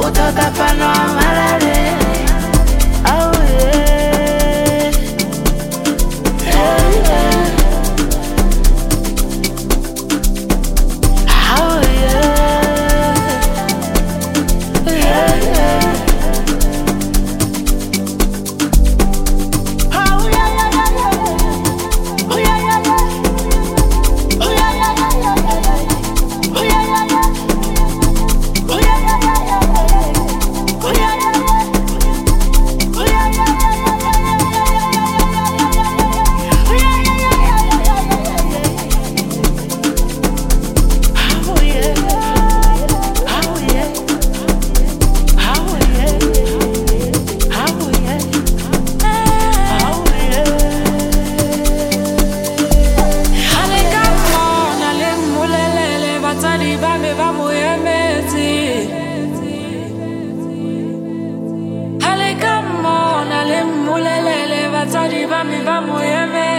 utotapano amalale. Oh yeah, yeah, yeah. Oh yeah, yeah, yeah. Oh yeah, yeah, yeah, yeah. Oh yeah, yeah, yeah. Oh yeah, yeah, yeah, yeah, yeah. Oh yeah, yeah, yeah. Oh yeah, yeah, yeah, yeah, yeah. Oh yeah, yeah, yeah. Oh yeah, yeah, yeah, yeah, yeah, yeah, yeah, yeah, yeah, yeah, yeah, yeah. Oh yeah, yeah, yeah, yeah, yeah, yeah, yeah. Oh yeah. Oh yeah. Oh yeah. Oh yeah. Oh yeah. Ale come on, ale mulelele, batali bami bamuyemezi. Ale come on, ale mulelele, batali bami bamuyemezi.